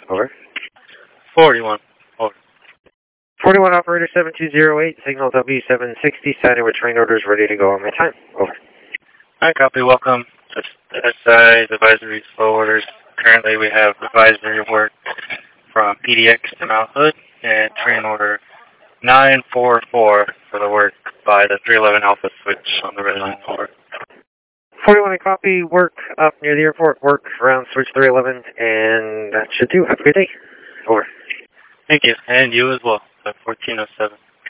Over. 41. Over. 41 operator 7208, signal W760, signing with train orders ready to go on my time. Over. Hi, copy. Welcome. Just SI advisory flow orders. Currently we have advisory work from PDX to Mount Hood and train order 944 for the work by the 311 Alpha switch on the red line. Over. 41 I copy, work up near the airport, work around switch 311, and that should do. Have a good day. Over. Thank you. And you as well. 1407.